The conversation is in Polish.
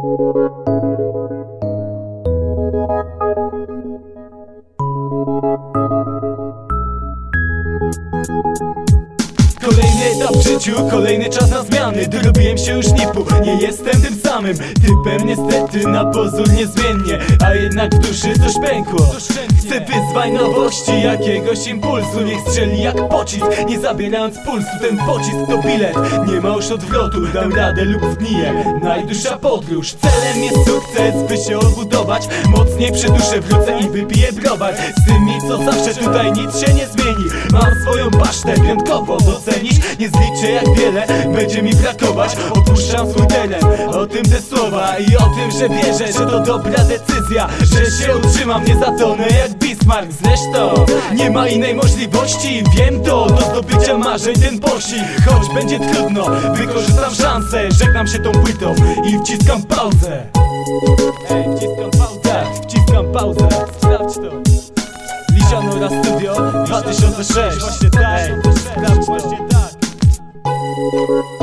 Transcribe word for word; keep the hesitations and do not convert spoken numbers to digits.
Kolejny etap w życiu, kolejny czas na zmiany. Dorobiłem się już nipu, nie jestem tym samym typem niestety, na pozór niezmiennie, a jednak w duszy coś pękło. Chcę wyzwań, nowości, jakiegoś impulsu. Niech strzeli jak pocisk, nie zabierając pulsu. Ten pocisk to bilet, nie ma już odwrotu. Dam radę lub zgniję, najdłuższa podróż. Celem jest sukces, by się odbudować. Mocniej przy duszę wrócę i wypiję browar z tymi, co zawsze tutaj nic się nie zmieni. Mam swoją pasztę, piątkowo docenić. Nie zliczę jak wiele będzie mi brakować. Opuszczam swój teren, o tym te słowa i o tym, że wierzę, że to dobra decyzja, że się utrzymam, nie zatonę jak Bismarck. Zresztą nie ma innej możliwości, wiem to, do zdobycia marzeń ten pościg. Choć będzie trudno, wykorzystam szansę. Żegnam się tą płytą i wciskam pauzę. Ej, wciskam pauzę, tak, wciskam pauzę, sprawdź to. Liziano Studio dwa tysiące sześć. Właśnie tak, sprawdź to.